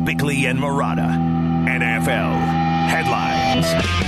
Bickley and Marotta. NFL headlines.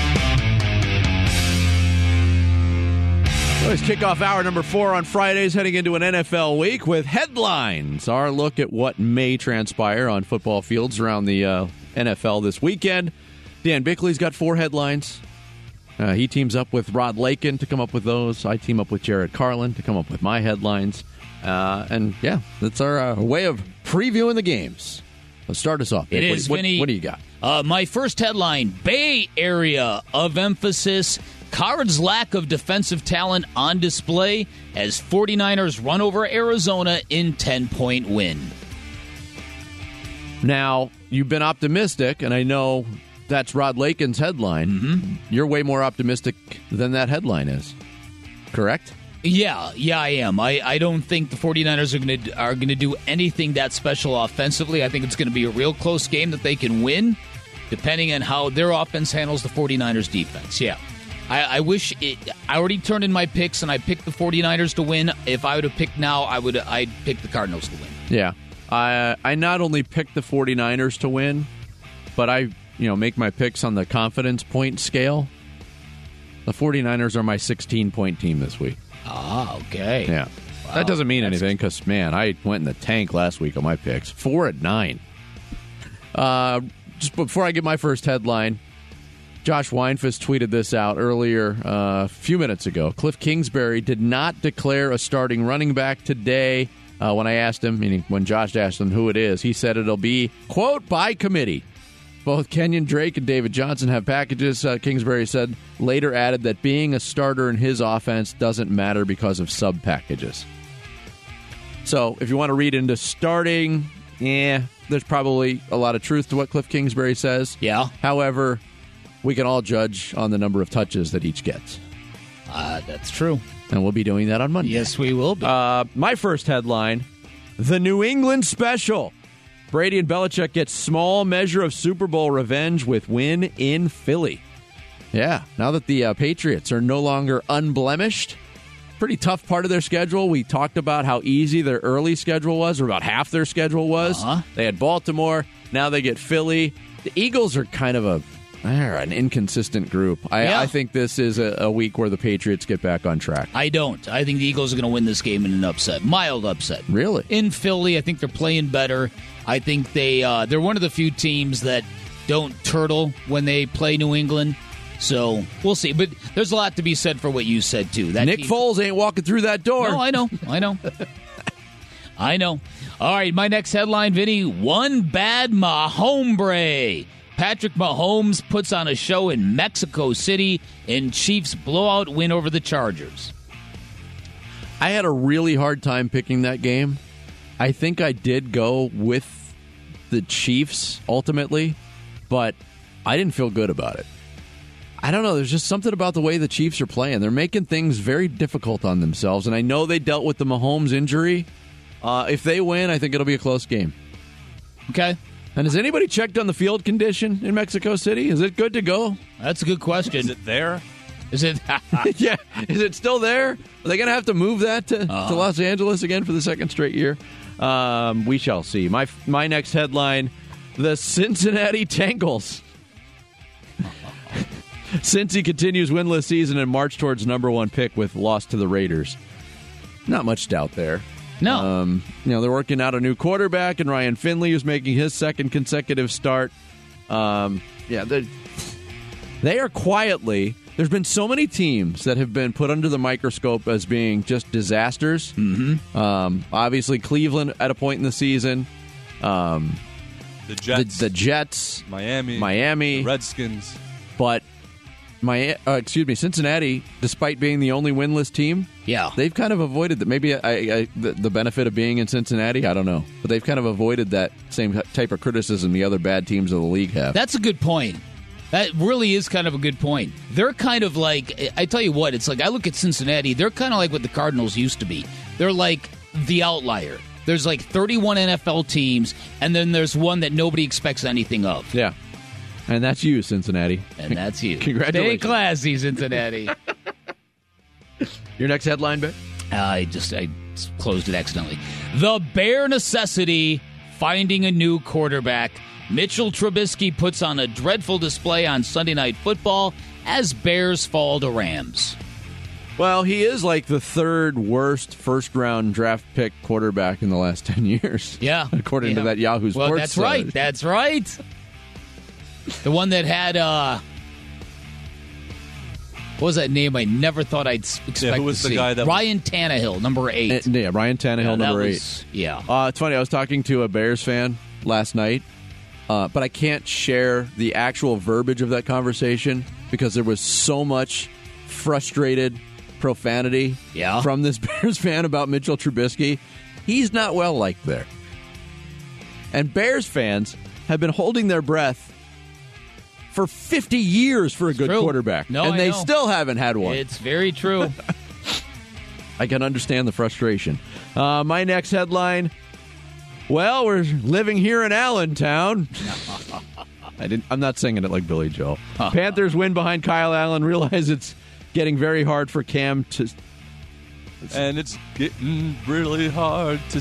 Let's kick off hour number 4 on Fridays, heading into an NFL week with headlines. Our look at what may transpire on football fields around the NFL this weekend. Dan Bickley's got 4 headlines. He teams up with Rod Lakin to come up with those. I team up with Jared Carlin to come up with my headlines. And yeah, that's our way of previewing the games. Let's start us off. It is, Vinny. What do you got? My first headline, Bay Area of emphasis. Cards' lack of defensive talent on display as 49ers run over Arizona in 10-point win. Now, you've been optimistic, and I know that's Rod Lakin's headline. Mm-hmm. You're way more optimistic than that headline is, correct? Yeah, I am. I don't think the 49ers are going to do anything that special offensively. I think it's going to be a real close game that they can win, depending on how their offense handles the 49ers defense. Yeah. I wish I already turned in my picks, and I picked the 49ers to win. If I would have picked now, I'd pick the Cardinals to win. Yeah. I not only picked the 49ers to win, but I make my picks on the confidence point scale. The 49ers are my 16-point team this week. Ah, okay. Yeah. Wow. That doesn't mean anything because, man, I went in the tank last week on my picks. 4-9. Just before I get my first headline, Josh Weinfuss tweeted this out earlier a few minutes ago. Cliff Kingsbury did not declare a starting running back today. When I asked him, meaning when Josh asked him who it is, he said it'll be, quote, by committee. Both Kenyon Drake and David Johnson have packages. Kingsbury said, later added that being a starter in his offense doesn't matter because of sub-packages. So if you want to read into starting, there's probably a lot of truth to what Cliff Kingsbury says. Yeah. However, we can all judge on the number of touches that each gets. That's true. And we'll be doing that on Monday. Yes, we will be. My first headline, the New England Special. Brady and Belichick get small measure of Super Bowl revenge with win in Philly. Yeah, now that the Patriots are no longer unblemished, pretty tough part of their schedule. We talked about how easy their early schedule was, or about half their schedule was. They had Baltimore, now they get Philly. The Eagles are kind of an inconsistent group. I think this is a week where the Patriots get back on track. I don't. I think the Eagles are going to win this game in an upset. Mild upset. Really? In Philly, I think they're playing better. I think they're one of the few teams that don't turtle when they play New England. So we'll see. But there's a lot to be said for what you said, too. Nick Foles ain't walking through that door. No, I know. I know. All right, my next headline, Vinny, one bad Mahombre. Patrick Mahomes puts on a show in Mexico City in Chiefs blowout win over the Chargers. I had a really hard time picking that game. I think I did go with the Chiefs ultimately, but I didn't feel good about it. I don't know. There's just something about the way the Chiefs are playing. They're making things very difficult on themselves, and I know they dealt with the Mahomes injury. If they win, I think it'll be a close game. Okay. And has anybody checked on the field condition in Mexico City? Is it good to go? That's a good question. Is it there? Is it? Yeah. Is it still there? Are they going to have to move that to Los Angeles again for the second straight year? We shall see. My next headline, the Cincinnati Bengals. Cincy continues winless season and march towards number 1 pick with loss to the Raiders. Not much doubt there. No. They're working out a new quarterback, and Ryan Finley, who's making his second consecutive start. They are quietly. There's been so many teams that have been put under the microscope as being just disasters. Mm-hmm. Obviously, Cleveland at a point in the season. The Jets. The Jets. Miami. The Redskins. But Cincinnati, despite being the only winless team, they've kind of avoided that. Maybe the benefit of being in Cincinnati, I don't know. But they've kind of avoided that same type of criticism the other bad teams of the league have. That's a good point. That really is kind of a good point. They're kind of like, I tell you what, it's like I look at Cincinnati, they're kind of like what the Cardinals used to be. They're like the outlier. There's like 31 NFL teams, and then there's one that nobody expects anything of. Yeah. And that's you, Cincinnati. And that's you. Congratulations. Stay classy, Cincinnati. Your next headline, Vic? I closed it accidentally. The bare necessity finding a new quarterback. Mitchell Trubisky puts on a dreadful display on Sunday Night Football as Bears fall to Rams. Well, he is like the third worst first-round draft pick quarterback in the last 10 years. Yeah. According to that Yahoo Sports. Well, that's right. That's right. The one that had, what was that name I never thought I'd expect who was to the see? guy that Ryan Tannehill, number 8. Yeah, Ryan Tannehill, number 8. Yeah. It's funny, I was talking to a Bears fan last night, but I can't share the actual verbiage of that conversation because there was so much frustrated profanity from this Bears fan about Mitchell Trubisky. He's not well liked there. And Bears fans have been holding their breath for 50 years for a good quarterback. And they still haven't had one. It's very true. I can understand the frustration. My next headline, well, we're living here in Allentown. I'm not singing it like Billy Joel. Panthers win behind Kyle Allen. Realize it's getting very hard for Cam to... And it's getting really hard to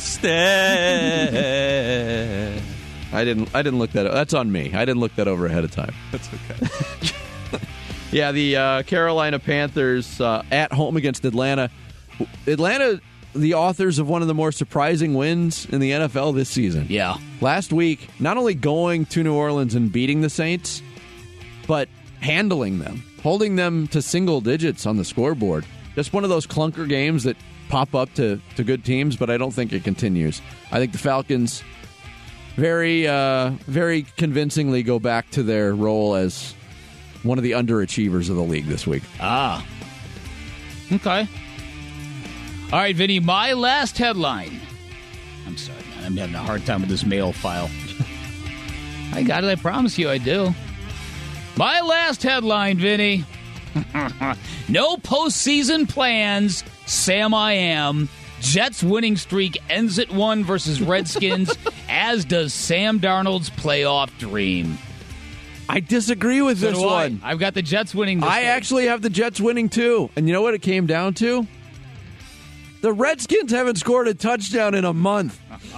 stand. I didn't look that up. That's on me. I didn't look that over ahead of time. That's okay. Yeah, the Carolina Panthers at home against Atlanta. Atlanta, the authors of one of the more surprising wins in the NFL this season. Yeah. Last week, not only going to New Orleans and beating the Saints, but handling them, holding them to single digits on the scoreboard. Just one of those clunker games that pop up to good teams, but I don't think it continues. I think the Falcons very convincingly go back to their role as one of the underachievers of the league this week. Okay. All right, Vinny, my last headline. I'm sorry, man. I'm having a hard time with this mail file. I got it. I promise you I do. My last headline, Vinny. No postseason plans. Sam I am. Jets winning streak ends at 1 versus Redskins, as does Sam Darnold's playoff dream. I disagree with this one. I've got the Jets winning this game. actually have the Jets winning too. And you know what it came down to? The Redskins haven't scored a touchdown in a month.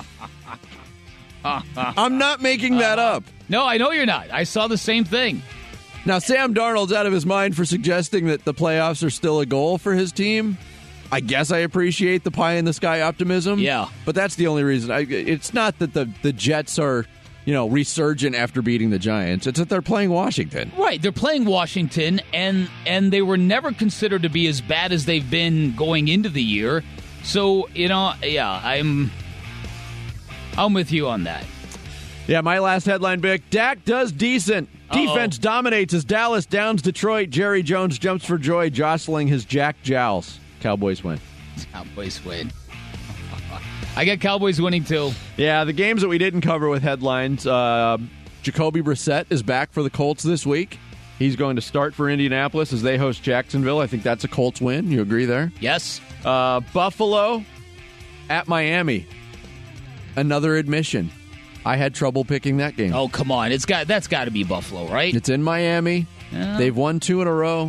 I'm not making that up. No, I know you're not. I saw the same thing. Now, Sam Darnold's out of his mind for suggesting that the playoffs are still a goal for his team. I guess I appreciate the pie-in-the-sky optimism. Yeah. But that's the only reason. It's not that the Jets are, resurgent after beating the Giants. It's that they're playing Washington. Right. They're playing Washington, and they were never considered to be as bad as they've been going into the year. So, I'm with you on that. Yeah, my last headline, Vic. Dak does decent. Defense dominates as Dallas downs Detroit. Jerry Jones jumps for joy, jostling his Jack Jowls. Cowboys win. Cowboys win. I got Cowboys winning, too. Yeah, the games that we didn't cover with headlines. Jacoby Brissett is back for the Colts this week. He's going to start for Indianapolis as they host Jacksonville. I think that's a Colts win. You agree there? Yes. Buffalo at Miami. Another admission. I had trouble picking that game. Oh, come on. That's got to be Buffalo, right? It's in Miami. Yeah. They've won 2 in a row.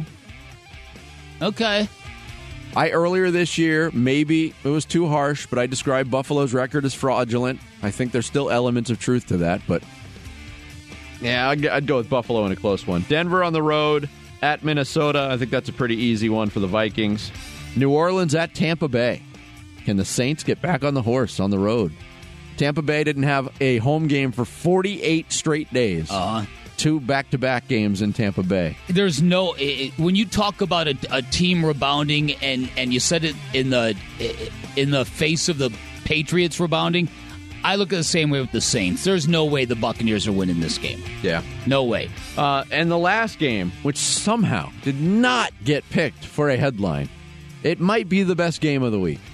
Okay. Earlier this year, maybe it was too harsh, but I described Buffalo's record as fraudulent. I think there's still elements of truth to that, but yeah, I'd go with Buffalo in a close one. Denver on the road at Minnesota. I think that's a pretty easy one for the Vikings. New Orleans at Tampa Bay. Can the Saints get back on the horse on the road? Tampa Bay didn't have a home game for 48 straight days. 2 back-to-back games in Tampa Bay. There's no when you talk about a team rebounding, and you said it in the face of the Patriots rebounding. I look at the same way with the Saints. There's no way the Buccaneers are winning this game. Yeah, no way. And the last game, which somehow did not get picked for a headline, it might be the best game of the week.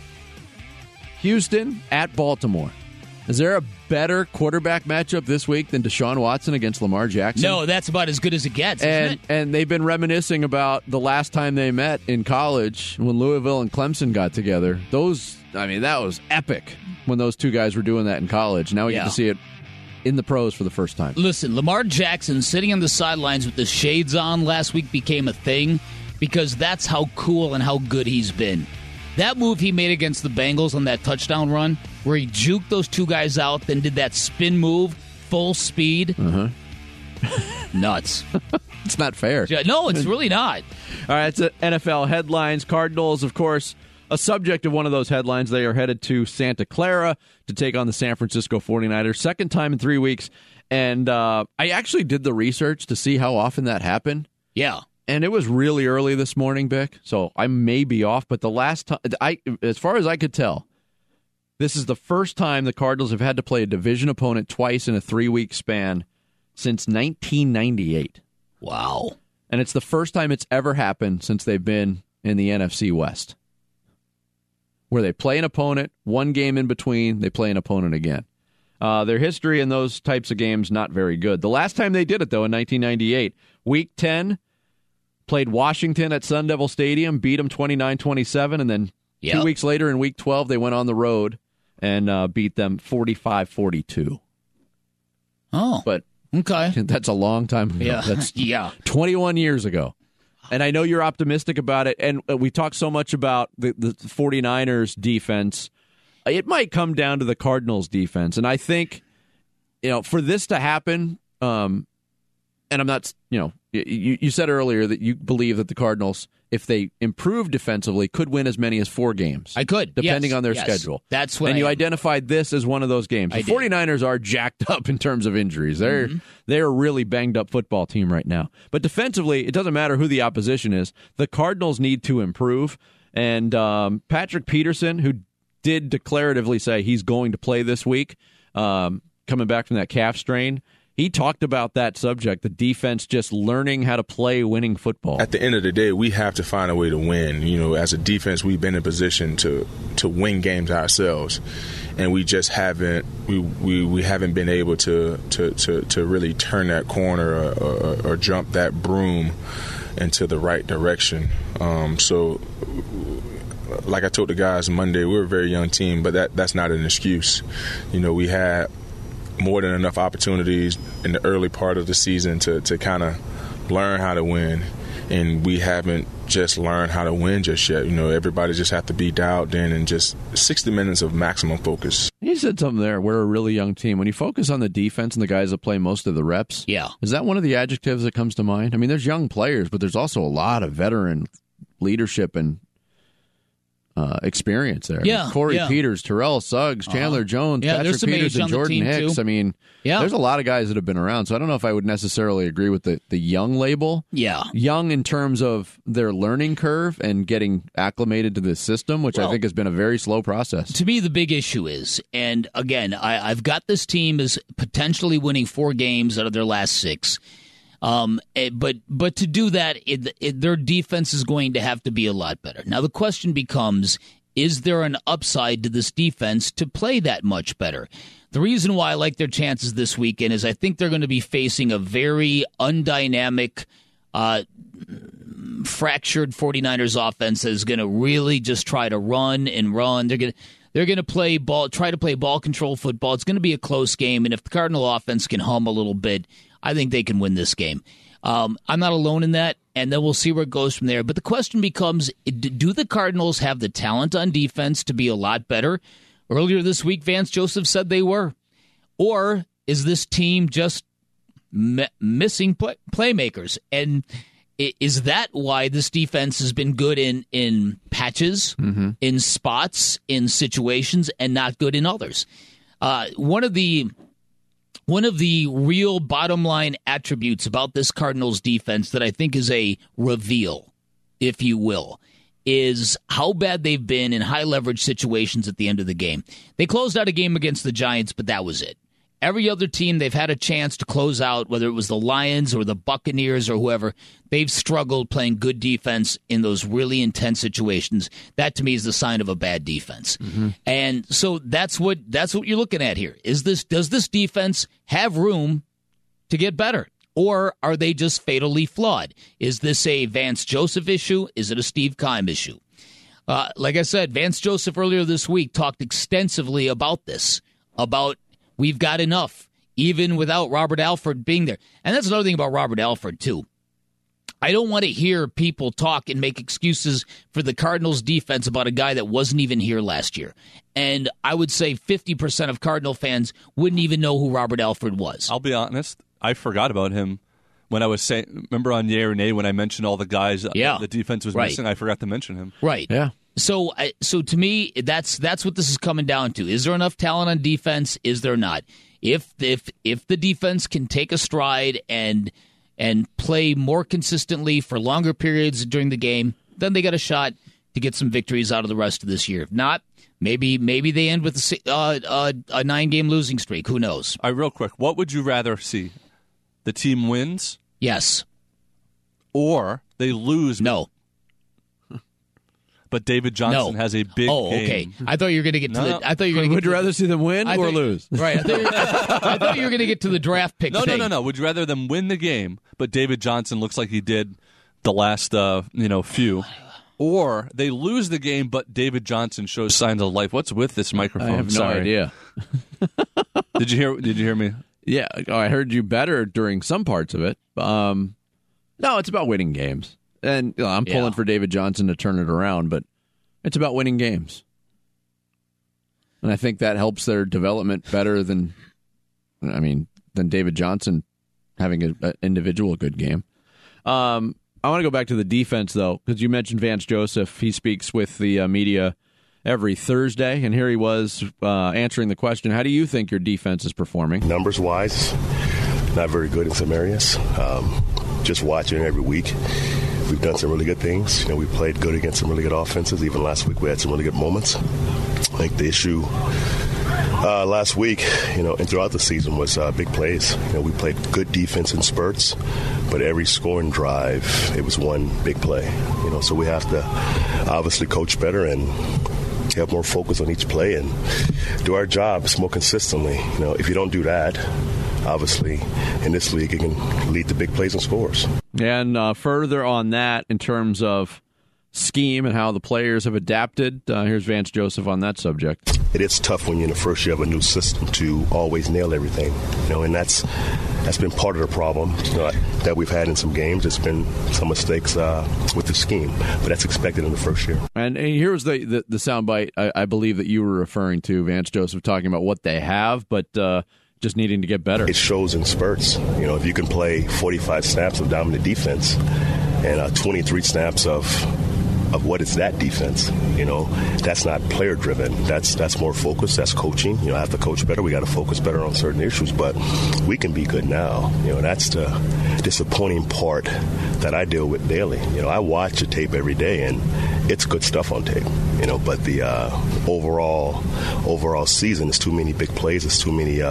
Houston at Baltimore. Is there a better quarterback matchup this week than Deshaun Watson against Lamar Jackson? No, that's about as good as it gets, isn't it? And they've been reminiscing about the last time they met in college when Louisville and Clemson got together. That was epic when those two guys were doing that in college. Now we get to see it in the pros for the first time. Listen, Lamar Jackson sitting on the sidelines with the shades on last week became a thing because that's how cool and how good he's been. That move he made against the Bengals on that touchdown run, where he juked those two guys out, then did that spin move, full speed. Nuts. It's not fair. No, it's really not. All right, it's NFL headlines. Cardinals, of course, a subject of one of those headlines. They are headed to Santa Clara to take on the San Francisco 49ers. Second time in 3 weeks. And I actually did the research to see how often that happened. Yeah. And it was really early this morning, Bick, so I may be off. But the last time, as far as I could tell, this is the first time the Cardinals have had to play a division opponent twice in a 3-week span since 1998. Wow. And it's the first time it's ever happened since they've been in the NFC West, where they play an opponent, one game in between, they play an opponent again. Their history in those types of games, not very good. The last time they did it, though, in 1998, Week 10, played Washington at Sun Devil Stadium, beat them 29-27, and then 2 weeks later in Week 12, they went on the road and beat them 45-42. Oh, but okay, that's a long time ago. Yeah, That's 21 years ago. And I know you're optimistic about it, and we talk so much about the 49ers defense. It might come down to the Cardinals defense, and I think, for this to happen, and I'm not, you said earlier that you believe that the Cardinals, if they improve defensively, could win as many as 4 games. I could, depending on their schedule. That's what. And you identified this as one of those games. The 49ers are jacked up in terms of injuries. They're a really banged up football team right now. But defensively, it doesn't matter who the opposition is. The Cardinals need to improve. And Patrick Peterson, who did declaratively say he's going to play this week, coming back from that calf strain, he talked about that subject, the defense just learning how to play winning football. At the end of the day, we have to find a way to win. As a defense, we've been in position to win games ourselves, and we just haven't we haven't been able to really turn that corner or jump that broom into the right direction. So, like I told the guys Monday, we're a very young team, but that's not an excuse. We had more than enough opportunities in the early part of the season to kind of learn how to win, and we haven't just learned how to win just yet. Everybody just have to be dialed in and just 60 minutes of maximum focus. You said something there. We're a really young team. When you focus on the defense and the guys that play most of the reps, is that one of the adjectives that comes to mind? I mean, there's young players, but there's also a lot of veteran leadership and experience there. Yeah, Corey Peters, Terrell Suggs, Chandler Jones, Patrick Peters, and Jordan Hicks. Too. I mean, there's a lot of guys that have been around, so I don't know if I would necessarily agree with the young label. Yeah. Young in terms of their learning curve and getting acclimated to the system, which I think has been a very slow process. To me, the big issue is, and again, I've got this team as potentially winning 4 games out of their last 6. But to do that, their defense is going to have to be a lot better. Now, the question becomes, is there an upside to this defense to play that much better? The reason why I like their chances this weekend is I think they're going to be facing a very undynamic, fractured 49ers offense that is going to really just try to run and run. They're going to try to play ball control football. It's going to be a close game, and if the Cardinal offense can hum a little bit, I think they can win this game. I'm not alone in that, and then we'll see where it goes from there. But the question becomes, do the Cardinals have the talent on defense to be a lot better? Earlier this week, Vance Joseph said they were. Or is this team just missing playmakers? And is that why this defense has been good in patches, in spots, in situations, and not good in others? One of the real bottom line attributes about this Cardinals defense that I think is a reveal, if you will, is how bad they've been in high leverage situations at the end of the game. They closed out a game against the Giants, but that was it. Every other team they've had a chance to close out, whether it was the Lions or the Buccaneers or whoever, they've struggled playing good defense in those really intense situations. That, to me, is the sign of a bad defense. And so that's what you're looking at here. Does this defense have room to get better? Or are they just fatally flawed? Is this a Vance Joseph issue? Is it a Steve Keim issue? Like I said, Vance Joseph earlier this week talked extensively about this, about we've got enough, even without Robert Alford being there. And that's another thing about Robert Alford, too. I don't want to hear people talk and make excuses for the Cardinals defense about a guy that wasn't even here last year. And I would say 50% of Cardinal fans wouldn't even know who Robert Alford was. I'll be honest, I forgot about him when I was saying, remember on Yay or Nay when I mentioned all the guys the defense was missing? I forgot to mention him. Right. Yeah. So to me, that's what this is coming down to. Is there enough talent on defense? Is there not? If the defense can take a stride and play more consistently for longer periods during the game, then they got a shot to get some victories out of the rest of this year. If not, maybe they end with a 9-game losing streak. Who knows? All right, real quick, what would you rather see? The team wins? Yes. Or they lose? No. But David Johnson has a big game. Okay. I thought you were going to get to the. I thought you were going to. Would you rather see them win or lose? Right. I thought you were going to get to the draft pick. No. Would you rather them win the game, but David Johnson looks like he did the last few, or they lose the game, but David Johnson shows signs of life? What's with this microphone? I have no idea. Did you hear me? Yeah, I heard you better during some parts of it. No, it's about winning games. And I'm pulling for David Johnson to turn it around, but it's about winning games. And I think that helps their development better than David Johnson having an individual good game. I want to go back to the defense, though, because you mentioned Vance Joseph. He speaks with the media every Thursday, and here he was answering the question, how do you think your defense is performing? Numbers-wise, not very good in some areas. Just watching every week. We've done some really good things. We played good against some really good offenses. Even last week we had some really good moments. I think the issue last week, and throughout the season was big plays. We played good defense in spurts, but every scoring drive, it was one big play. So we have to obviously coach better and have more focus on each play and do our jobs more consistently. If you don't do that, obviously, in this league, it can lead to big plays and scores. And further on that, in terms of scheme and how the players have adapted, here's Vance Joseph on that subject. It is tough when you're in the first year of a new system to always nail everything, and that's been part of the problem that we've had in some games. There's been some mistakes with the scheme, but that's expected in the first year. And here was the soundbite I believe that you were referring to, Vance Joseph, talking about what they have, but just needing to get better. It shows in spurts. If you can play 45 snaps of dominant defense and 23 snaps of what is that defense, that's not player driven. That's more focused. That's coaching. I have to coach better. We got to focus better on certain issues, but we can be good now. That's the disappointing part that I deal with daily. I watch the tape every day, and it's good stuff on tape. But the overall season is too many big plays. It's too many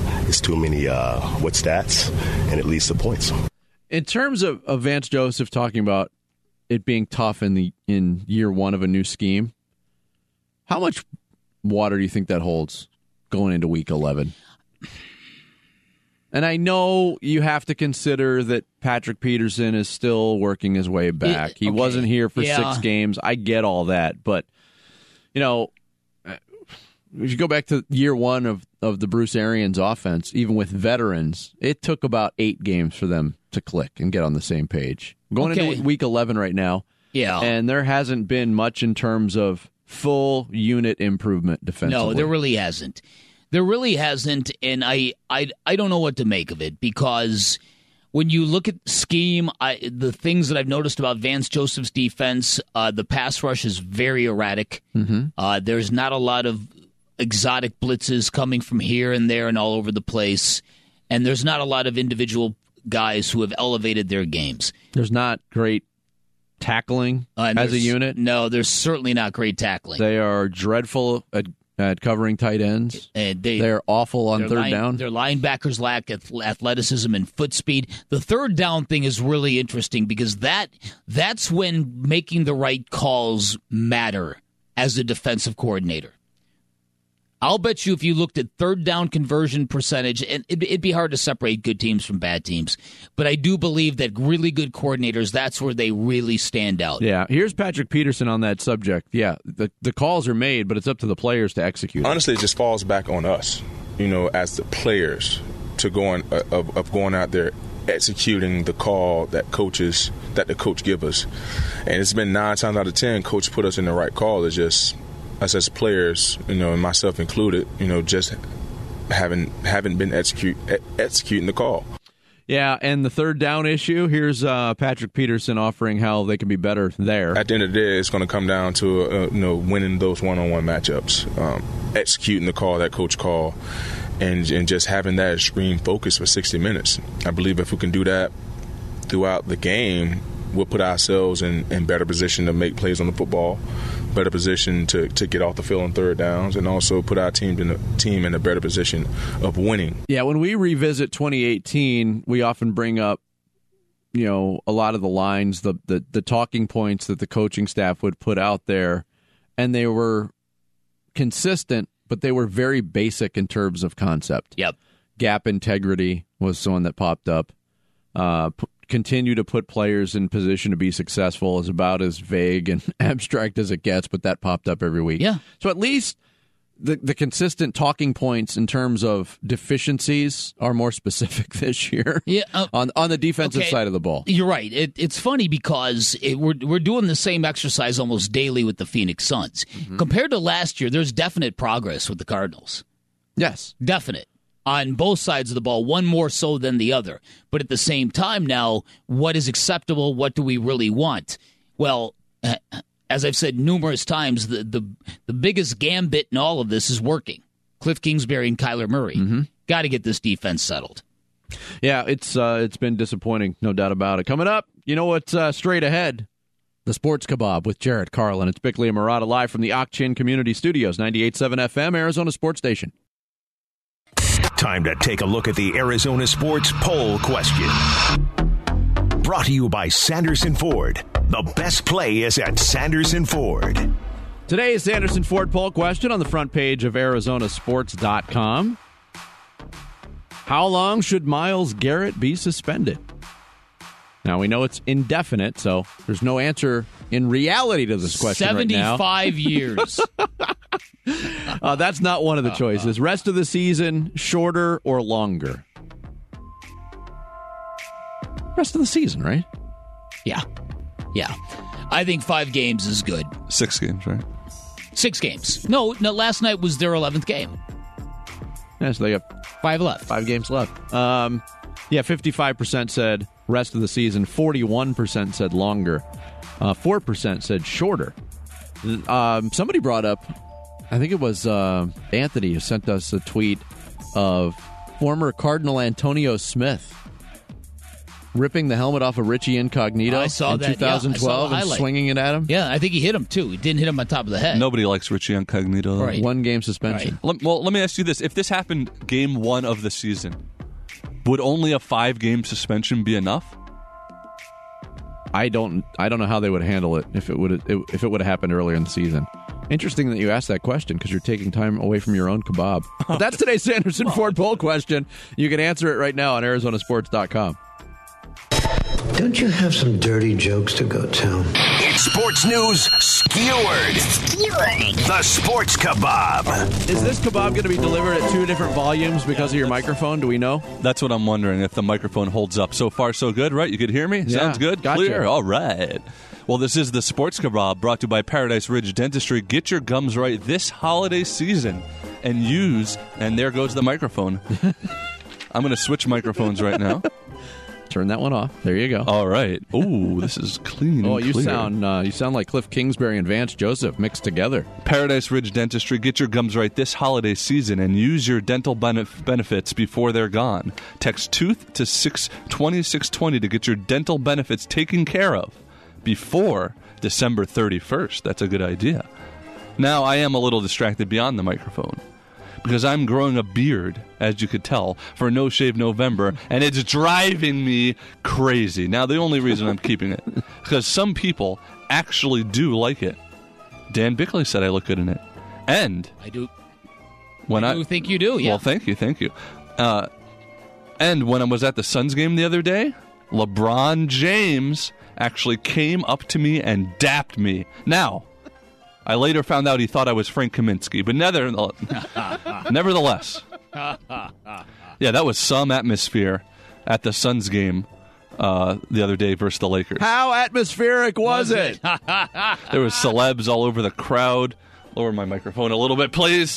what stats, and it leads to points. In terms of Vance Joseph talking about it being tough in year one of a new scheme, how much water do you think that holds going into week 11? And I know you have to consider that Patrick Peterson is still working his way back. He wasn't here for 6 games. I get all that. But, if you go back to year one of the Bruce Arians offense, even with veterans, it took about 8 games for them to click and get on the same page. Going into week 11 right now, and there hasn't been much in terms of full unit improvement defensively. No, there really hasn't. And I don't know what to make of it, because when you look at scheme, the things that I've noticed about Vance Joseph's defense, the pass rush is very erratic. Mm-hmm. There's not a lot of exotic blitzes coming from here and there and all over the place, and there's not a lot of individual guys who have elevated their games. There's not great tackling as a unit. No, there's certainly not great tackling. They are dreadful at covering tight ends. They're awful on third down. Their linebackers lack athleticism and foot speed. The third down thing is really interesting, because that's when making the right calls matter as a defensive coordinator. I'll bet you if you looked at third down conversion percentage, and it'd be hard to separate good teams from bad teams, but I do believe that really good coordinators, that's where they really stand out. Yeah, here's Patrick Peterson on that subject. Yeah, the calls are made, but it's up to the players to execute. Honestly, it just falls back on us, as the players, to going out there executing the call that the coach give us. And it's been 9 times out of 10, coach put us in the right call. It's just us as players, and myself included, just haven't been executing the call. Yeah, and the third down issue, here's Patrick Peterson offering how they can be better there. At the end of the day, it's going to come down to winning those one-on-one matchups, executing the call that coach called, and just having that extreme focus for 60 minutes. I believe if we can do that throughout the game, we'll put ourselves in better position to make plays on the football, better position to get off the field on third downs, and also put our team in a better position of winning. Yeah, when we revisit 2018, we often bring up, a lot of the lines, the talking points that the coaching staff would put out there, and they were consistent, but they were very basic in terms of concept. Yep. Gap integrity was the one that popped up. Continue to put players in position to be successful is about as vague and abstract as it gets, but that popped up every week. Yeah. So at least the consistent talking points in terms of deficiencies are more specific this year. Yeah, on the defensive side of the ball. You're right. It's funny because we're doing the same exercise almost daily with the Phoenix Suns. Mm-hmm. Compared to last year, there's definite progress with the Cardinals. Yes. Definite. On both sides of the ball, one more so than the other. But at the same time now, what is acceptable? What do we really want? Well, as I've said numerous times, the biggest gambit in all of this is working. Cliff Kingsbury and Kyler Murray. Mm-hmm. Got to get this defense settled. Yeah, it's been disappointing, no doubt about it. Coming up, you know what's straight ahead? The Sports Kebab with Jarrett Carlin. It's Bickley and Murata live from the Ak-Chin Community Studios, 98.7 FM, Arizona Sports Station. Time to take a look at the Arizona Sports Poll Question. Brought to you by Sanderson Ford. The best play is at Sanderson Ford. Today's Sanderson Ford Poll Question on the front page of ArizonaSports.com. How long should Myles Garrett be suspended? Now, we know it's indefinite, so there's no answer in reality to this question right now. 75 years. That's not one of the choices. Rest of the season, shorter or longer? Rest of the season, right? Yeah. I think 5 games is good. 6 games, right? 6 games. No, last night was their 11th game. Yeah, so they got 5 left. 5 games left. 55% said rest of the season. 41% said longer. 4% said shorter. Somebody brought up, I think it was Anthony, who sent us a tweet of former Cardinal Antonio Smith ripping the helmet off of Richie Incognito in 2012 and swinging it at him. Yeah, I think he hit him, too. He didn't hit him on top of the head. Nobody likes Richie Incognito, though. Right. 1 game suspension. Right. Well, let me ask you this. If this happened game 1 of the season, would only a 5-game suspension be enough? I don't know how they would handle it if it would have happened earlier in the season. Interesting that you asked that question because you're taking time away from your own kebab. But that's today's Sanderson Ford Poll Question. You can answer it right now on ArizonaSports.com. Don't you have some dirty jokes to go tell? It's sports news skewered. The Sports Kebab. Is this kebab going to be delivered at 2 different volumes because of your microphone? Do we know? That's what I'm wondering, if the microphone holds up. So far, so good, right? You could hear me? Yeah. Sounds good? Gotcha. Clear? All right. Well, this is the Sports Kebab brought to you by Paradise Ridge Dentistry. Get your gums right this holiday season and there goes the microphone. I'm going to switch microphones right now. Turn that one off. There you go. All right. Ooh, this is clean. Oh, and you clear. sound like Cliff Kingsbury and Vance Joseph mixed together. Paradise Ridge Dentistry. Get your gums right this holiday season and use your dental benefits before they're gone. Text TOOTH to 620-620 to get your dental benefits taken care of before December 31st. That's a good idea. Now, I am a little distracted beyond the microphone, because I'm growing a beard, as you could tell, for No Shave November, and it's driving me crazy. Now, the only reason I'm keeping it is because some people actually do like it. Dan Bickley said I look good in it. And I do. When I do think you do, yeah. Well, thank you. And when I was at the Suns game the other day, LeBron James actually came up to me and dapped me. Now, I later found out he thought I was Frank Kaminsky, but nevertheless. Yeah, that was some atmosphere at the Suns game the other day versus the Lakers. How atmospheric was it? There was celebs all over the crowd. Lower my microphone a little bit, please.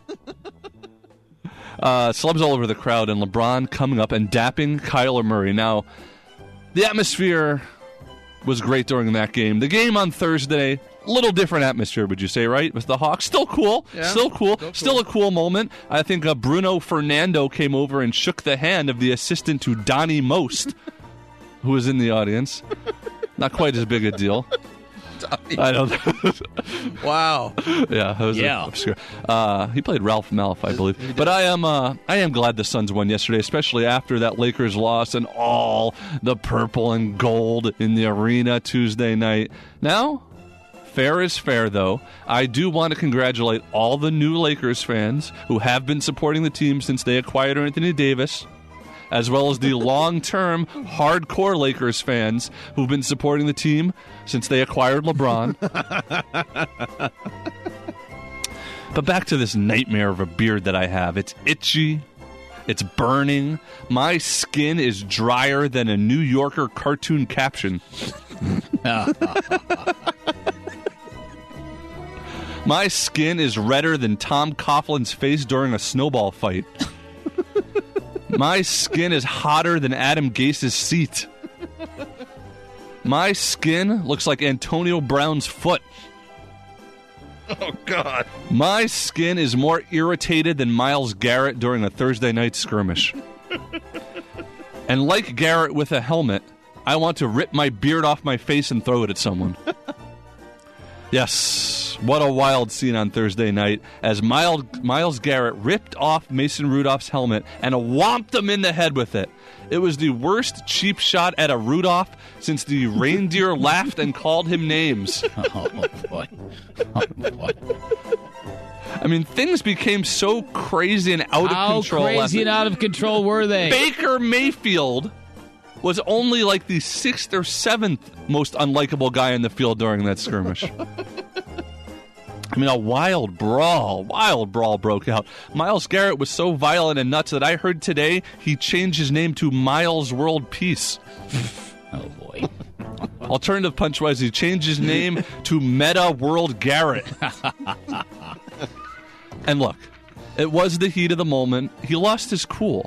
Celebs all over the crowd, and LeBron coming up and dapping Kyler Murray. Now, the atmosphere was great during that game. The game on Thursday, a little different atmosphere, would you say, right? With the Hawks. Still cool. Yeah, still cool. Still a cool moment. I think Bruno Fernando came over and shook the hand of the assistant to Donnie Most, who was in the audience. Not quite as big a deal. I don't know. Wow. Yeah, that was obscure. He played Ralph Malph, I believe. But I am glad the Suns won yesterday, especially after that Lakers loss and all the purple and gold in the arena Tuesday night. Now, fair is fair, though. I do want to congratulate all the new Lakers fans who have been supporting the team since they acquired Anthony Davis, as well as the long-term hardcore Lakers fans who've been supporting the team since they acquired LeBron. But back to this nightmare of a beard that I have. It's itchy. It's burning. My skin is drier than a New Yorker cartoon caption. My skin is redder than Tom Coughlin's face during a snowball fight. My skin is hotter than Adam Gase's seat. My skin looks like Antonio Brown's foot. Oh, God. My skin is more irritated than Myles Garrett during a Thursday night skirmish. And like Garrett with a helmet, I want to rip my beard off my face and throw it at someone. Yes, what a wild scene on Thursday night as Myles Garrett ripped off Mason Rudolph's helmet and whomped him in the head with it. It was the worst cheap shot at a Rudolph since the reindeer laughed and called him names. Oh, boy. Oh, boy. I mean, things became so crazy and out of control. How crazy and out of control were they? Baker Mayfield was only like the 6th or 7th most unlikable guy in the field during that skirmish. I mean, a wild brawl broke out. Myles Garrett was so violent and nuts that I heard today he changed his name to Miles World Peace. Oh, boy. Alternative punch-wise, he changed his name to Meta World Garrett. And look, it was the heat of the moment. He lost his cool.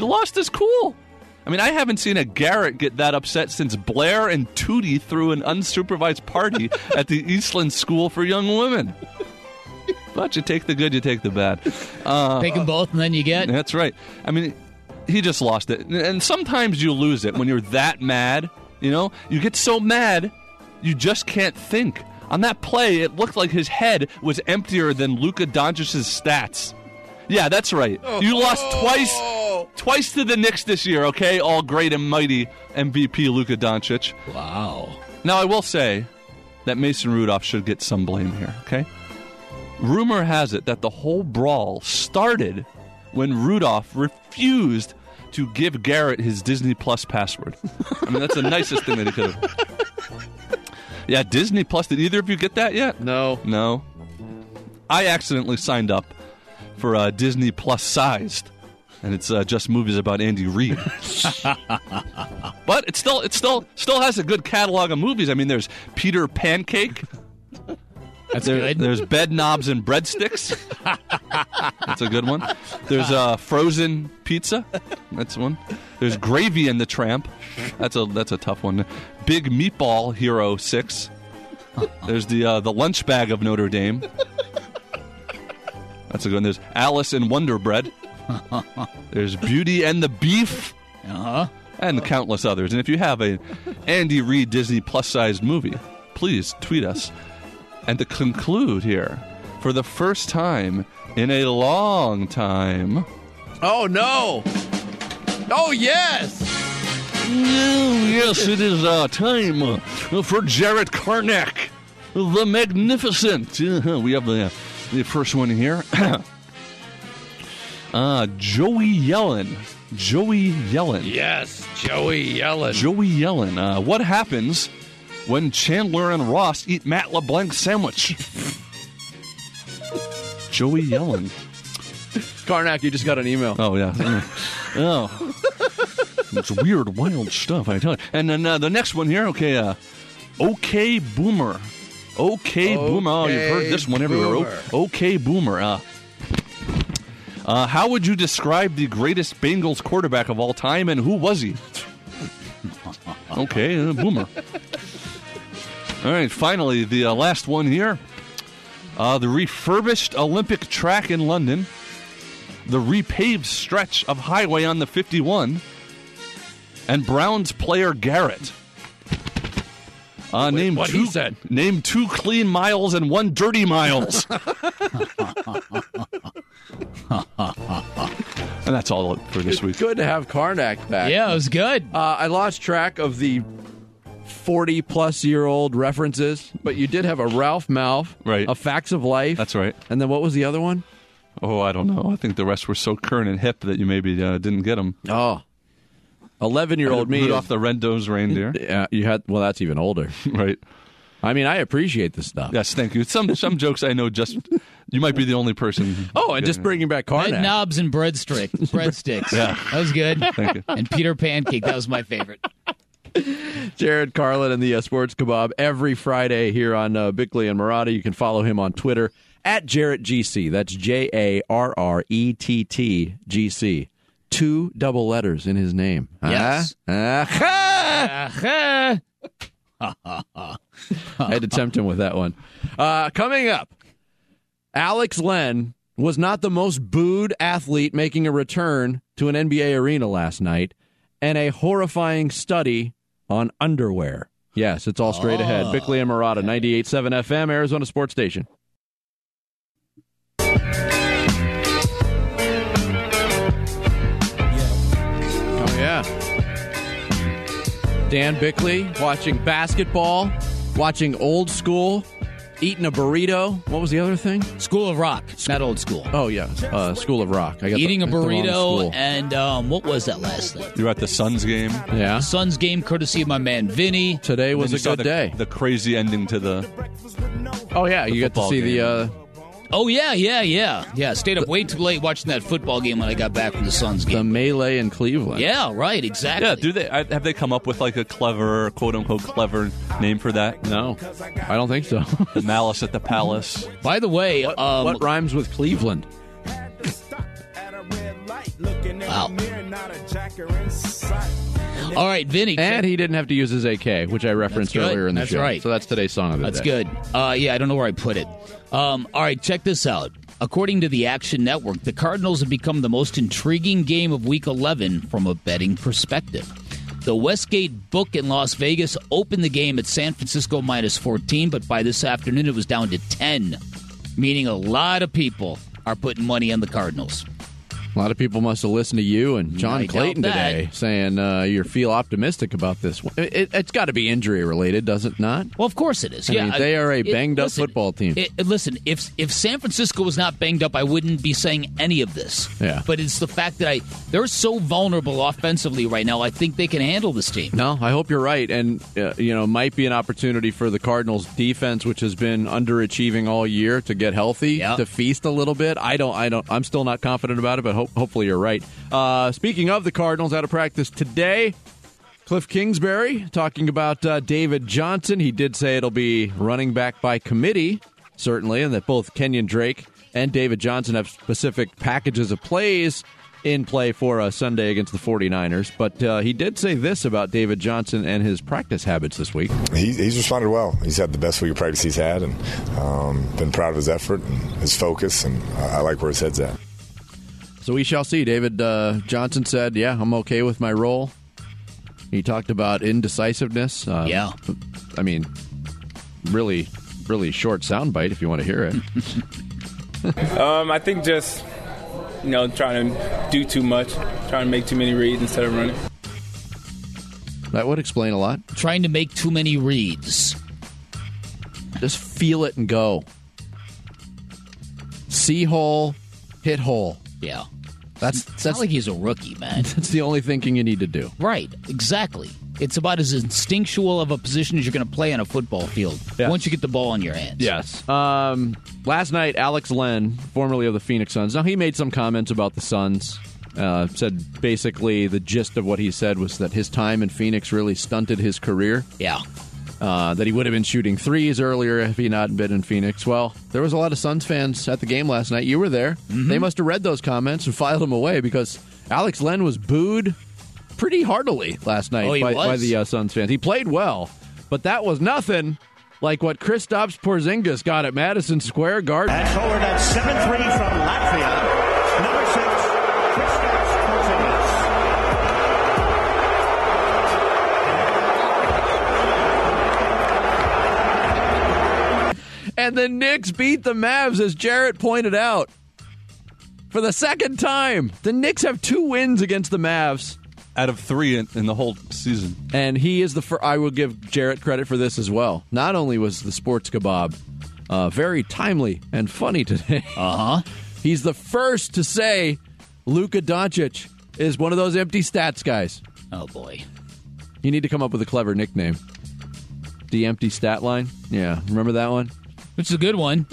I mean, I haven't seen a Garrett get that upset since Blair and Tootie threw an unsupervised party at the Eastland School for Young Women. But you take the good, you take the bad. Take them both and then you get... That's right. I mean, he just lost it. And sometimes you lose it when you're that mad. You know, you get so mad, you just can't think. On that play, it looked like his head was emptier than Luka Doncic's stats. Yeah, that's right. You lost twice to the Knicks this year, okay? All great and mighty MVP Luka Doncic. Wow. Now, I will say that Mason Rudolph should get some blame here, okay? Rumor has it that the whole brawl started when Rudolph refused to give Garrett his Disney Plus password. I mean, that's the nicest thing that he could have. Yeah, Disney Plus. Did either of you get that yet? No. I accidentally signed up for Disney Plus sized, and it's just movies about Andy Reid. But it still has a good catalog of movies. I mean, there's Peter Pancake. That's good. There's Bed Knobs and Breadsticks. That's a good one. There's Frozen Pizza. That's one. There's Gravy and the Tramp. That's a tough one. Big Meatball Hero 6. There's the Lunch Bag of Notre Dame. That's a good one. There's Alice in Wonder Bread. There's Beauty and the Beef. And countless others. And if you have a Andy Reid Disney Plus-sized movie, please tweet us. And to conclude here, for the first time in a long time... Oh, no! Oh, yes! Yes, it is time for Jarrett Karnak, the Magnificent. We have the first one here. Joey Yellen. Yes, Joey Yellen. Joey Yellen. What happens when Chandler and Ross eat Matt LeBlanc's sandwich? Joey Yellen. Karnak, you just got an email. Oh, yeah. Oh. It's weird, wild stuff, I tell you. And then the next one here, OK Boomer. OK Boomer. Oh, you've heard this one everywhere. OK Boomer. How would you describe the greatest Bengals quarterback of all time, and who was he? OK, Boomer. All right, finally, the last one here. The refurbished Olympic track in London, the repaved stretch of highway on the 51, and Browns player Garrett. Name two clean miles and one dirty miles. And that's all for this week. Good to have Karnak back. Yeah, it was good. I lost track of the 40-plus-year-old references, but you did have a Ralph Malph, right? A Facts of Life. That's right. And then what was the other one? Oh, I don't know. I think the rest were so current and hip that you maybe didn't get them. Oh. 11-year-old me. Rudolph the Red-Nosed Reindeer. Yeah, you had. Well, that's even older. Right. I mean, I appreciate this stuff. Yes, thank you. Some jokes I know you might be the only person. Oh, and just bringing back Karnak. Red knobs and breadsticks. Yeah. That was good. Thank you. And Peter Pancake, that was my favorite. Jared Carlin and the Sports Kebab every Friday here on Bickley and Marotta. You can follow him on Twitter at JarrettGC. That's JarrettGC. 2 double letters in his name. Yes. I had to tempt him with that one. Coming up, Alex Len was not the most booed athlete making a return to an NBA arena last night, and a horrifying study on underwear. Yes, it's all straight ahead. Bickley and Marotta, 98.7 FM, Arizona Sports Station. Oh, yeah. Dan Bickley watching basketball, watching Old School, eating a burrito. What was the other thing? School of Rock, not Old School. Oh, yeah. School of Rock. I got eating a the wrong burrito, school. and what was that last thing? You were at the Suns game. Yeah. Suns game, courtesy of my man Vinny. Today was a good day. The crazy ending to the. Oh, yeah. You got to see game. Oh, yeah. Stayed up way too late watching that football game when I got back from the Suns game. The melee in Cleveland. Yeah, right, exactly. Yeah, have they come up with like a clever, quote unquote, clever name for that? No, I don't think so. The Malice at the Palace. By the way, what rhymes with Cleveland? Wow. All right, Vinny. And he didn't have to use his AK, which I referenced earlier in the show. Right. So that's today's song of the day. That's good. Yeah, I don't know where I put it. All right, check this out. According to the Action Network, the Cardinals have become the most intriguing game of Week 11 from a betting perspective. The Westgate Book in Las Vegas opened the game at San Francisco minus 14, but by this afternoon it was down to 10, meaning a lot of people are putting money on the Cardinals. A lot of people must have listened to you and John Clayton today saying you feel optimistic about this one. It's got to be injury related, does it not? Well, of course it is. I mean, they are a banged-up football team. Listen, if San Francisco was not banged up, I wouldn't be saying any of this. Yeah. But it's the fact that they're so vulnerable offensively right now, I think they can handle this team. No, I hope you're right. And, might be an opportunity for the Cardinals' defense, which has been underachieving all year, to get healthy, to feast a little bit. I'm still not confident about it, but hopefully you're right. Speaking of the Cardinals, out of practice today, Cliff Kingsbury talking about David Johnson. He did say it'll be running back by committee, certainly, and that both Kenyon Drake and David Johnson have specific packages of plays in play for Sunday against the 49ers. But he did say this about David Johnson and his practice habits this week. He's responded well. He's had the best week of practice he's had, and been proud of his effort and his focus, and I like where his head's at. So we shall see. David Johnson said, yeah, I'm okay with my role. He talked about indecisiveness. Yeah. I mean, really, really short soundbite if you want to hear it. I think just, trying to do too much, trying to make too many reads instead of running. That would explain a lot. Trying to make too many reads. Just feel it and go. See hole, hit hole. Yeah. That's not like he's a rookie, man. That's the only thinking you need to do. Right, exactly. It's about as instinctual of a position as you're going to play on a football field once you get the ball in your hands. Yes. Last night, Alex Len, formerly of the Phoenix Suns, now he made some comments about the Suns Said basically the gist of what he said was that his time in Phoenix really stunted his career. Yeah. That he would have been shooting threes earlier if he not been in Phoenix. Well, there was a lot of Suns fans at the game last night. You were there. Mm-hmm. They must have read those comments and filed them away because Alex Len was booed pretty heartily last night by the Suns fans. He played well, but that was nothing like what Kristaps Porzingis got at Madison Square Garden. And forward at 7-3 from Latvia, number 6, Kristaps Porzingis. And the Knicks beat the Mavs, as Jarrett pointed out, for the second time. The Knicks have 2 wins against the Mavs. Out of 3 in the whole season. And he is the first. I will give Jarrett credit for this as well. Not only was the Sports Kebab very timely and funny today. He's the first to say Luka Doncic is one of those empty stats guys. Oh, boy. You need to come up with a clever nickname. The empty stat line? Yeah, remember that one? It's a good one.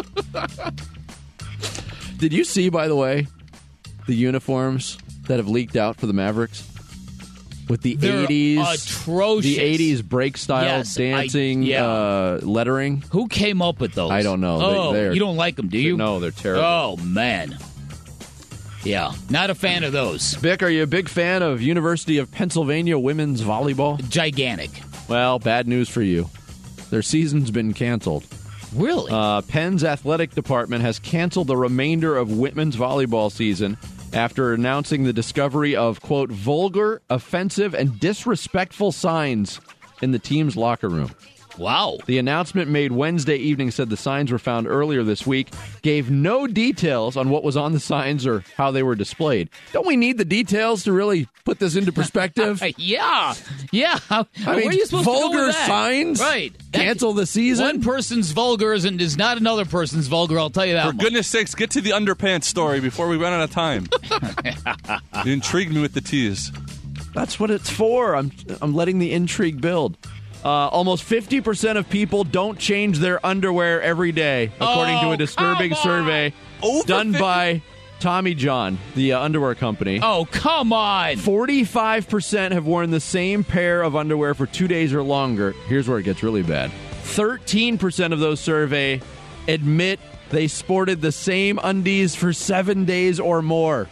Did you see, by the way, the uniforms that have leaked out for the Mavericks? With the They're 80s, atrocious. The 80s break style dancing lettering. Who came up with those? I don't know. Oh, you don't like them, do you? No, they're terrible. Oh, man. Yeah, not a fan of those. Vic, are you a big fan of University of Pennsylvania women's volleyball? Gigantic. Well, bad news for you. Their season's been canceled. Really? Penn's athletic department has canceled the remainder of women's volleyball season after announcing the discovery of, quote, vulgar, offensive, and disrespectful signs in the team's locker room. Wow. The announcement made Wednesday evening said the signs were found earlier this week, gave no details on what was on the signs or how they were displayed. Don't we need the details to really put this into perspective? Yeah. I mean, where are you supposed vulgar to go with that? Signs? Right. Cancel the season? One person's vulgar is not another person's vulgar, I'll tell you that For goodness sakes, get to the underpants story before we run out of time. You intrigued me with the tease. That's what it's for. I'm letting the intrigue build. Almost 50% of people don't change their underwear every day, according to a disturbing survey done by Tommy John, the underwear company. Oh, come on. 45% have worn the same pair of underwear for 2 days or longer. Here's where it gets really bad. 13% of those surveyed admit they sported the same undies for 7 days or more.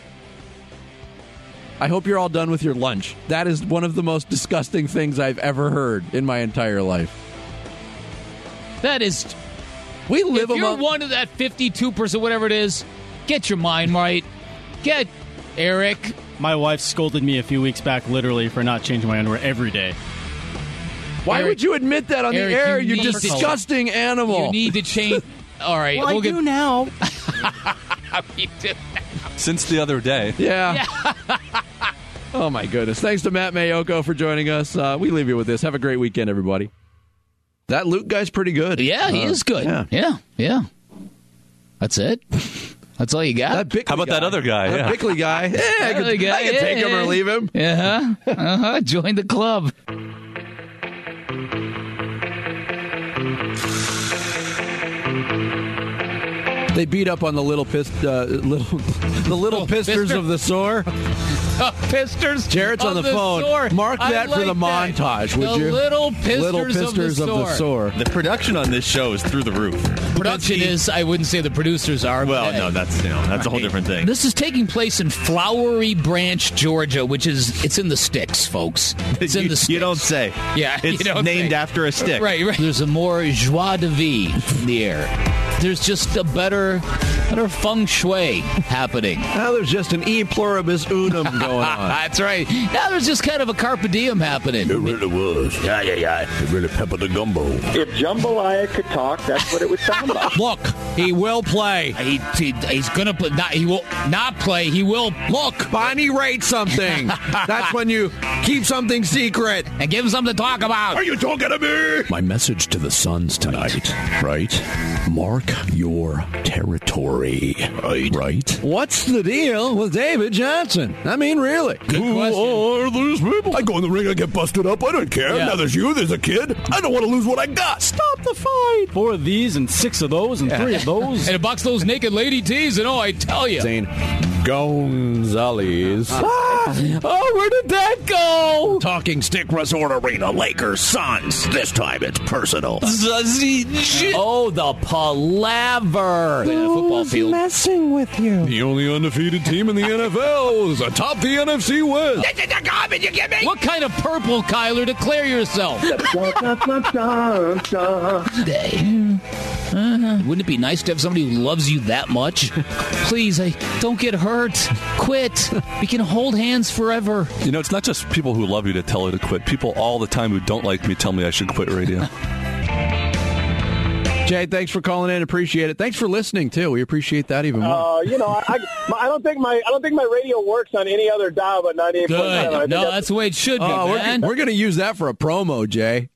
I hope you're all done with your lunch. That is one of the most disgusting things I've ever heard in my entire life. That is... We live if you're one of that 52%, whatever it is, get your mind right. Get Eric. My wife scolded me a few weeks back, literally, for not changing my underwear every day. Why would you admit that on Eric, the air, you disgusting animal? You need to change... All right. Well, I do now. You do. Since the other day. Yeah. Oh, my goodness. Thanks to Matt Mayoko for joining us. We leave you with this. Have a great weekend, everybody. That Luke guy's pretty good. Yeah, he is good. Yeah. That's it. That's all you got? How about that other guy? That Bickley guy. Yeah, I can take him or leave him. Join the club. They beat up on the little pisters of the sore. Pisters. Jarrett's on the phone. Sore. Mark that for the montage, would you? Little pisters of the sore. The production on this show is through the roof. Production is, I wouldn't say the producers are. Well, no, that's a whole different thing. This is taking place in Flowery Branch, Georgia, it's in the sticks, folks. It's in the sticks. You don't say. Yeah, it's named after a stick. Right. There's a more joie de vivre in the air. There's just a better feng shui happening. Now there's just an e pluribus unum going on. That's right. Now there's just kind of a carpe diem happening. It really was. Yeah. It really peppered the gumbo. If Jambalaya could talk, that's what it would sound like. Look, he will play. He's going to play. He will not play. He will. Look, Bonnie rates something. That's when you keep something secret. And give him something to talk about. Are you talking to me? My message to the Suns tonight, right? Mark your territory, right? What's the deal with David Johnson? I mean, really. Who are these people? I go in the ring, I get busted up. I don't care. Yeah. Now there's you, there's a kid. I don't want to lose what I got. Stop the fight. 4 of these and 6 of those and 3 of those. And a box of those naked lady tees, and I tell you. Zane Gonzalez. Oh, where did that go? Talking Stick Resort Arena, Lakers, Suns. This time it's personal. Oh, the palaver. Football field. Messing with you. The only undefeated team in the NFL is atop the NFC West. What kind of purple, Kyler? Declare yourself. Wouldn't it be nice to have somebody who loves you that much? Please, don't get hurt. Quit. We can hold hands forever. You know, it's not just people who love you that tell you to quit. People all the time who don't like me tell me I should quit radio. Jay, thanks for calling in. Appreciate it. Thanks for listening too. We appreciate that even more. I don't think my radio works on any other dial but 98.9. Good. No, that's the way it should be, man. We're going to use that for a promo, Jay.